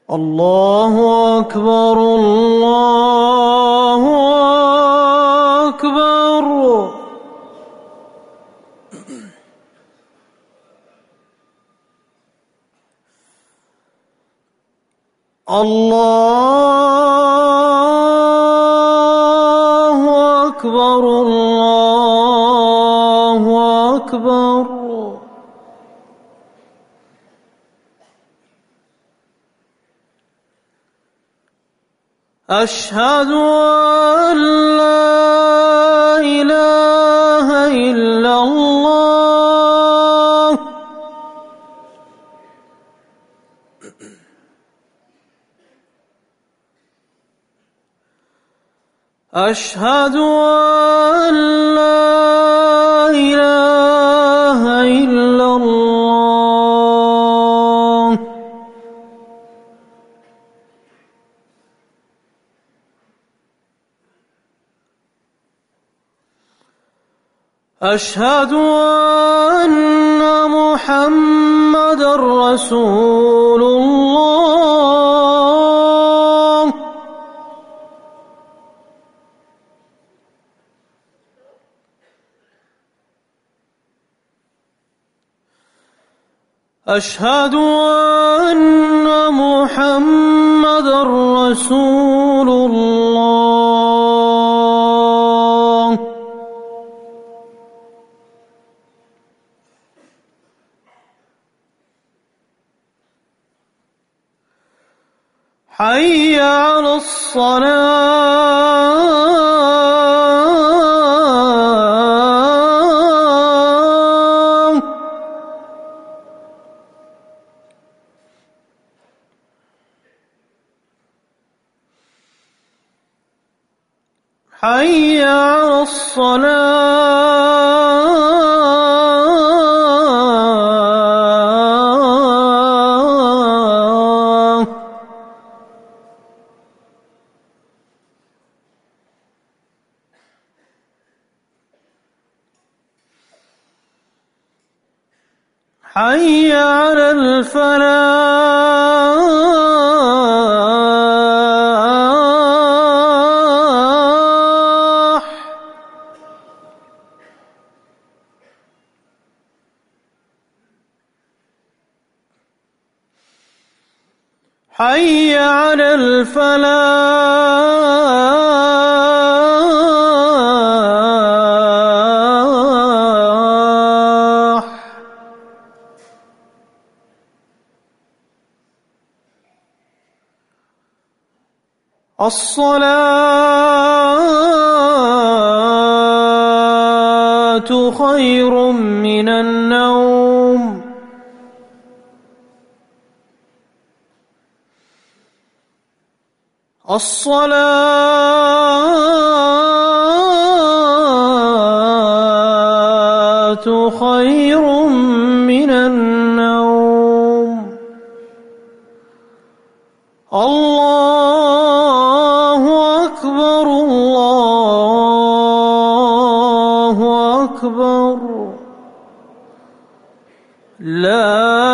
الله أكبر الله أكبر. الله أكبر الله أكبر. أشهد أن لا إله إلا الله. أشهد أن لا إله إلا الله. أشهد أن محمدًا رسول الله. أشهد أن محمدًا رسول الله. حي على الصلاة. حي على الصلاة. حي على الفلاح. حي على الفلاح. الصلاة خير من النوم. الصلاة خير من النوم. الله أكبر الله أكبر. لا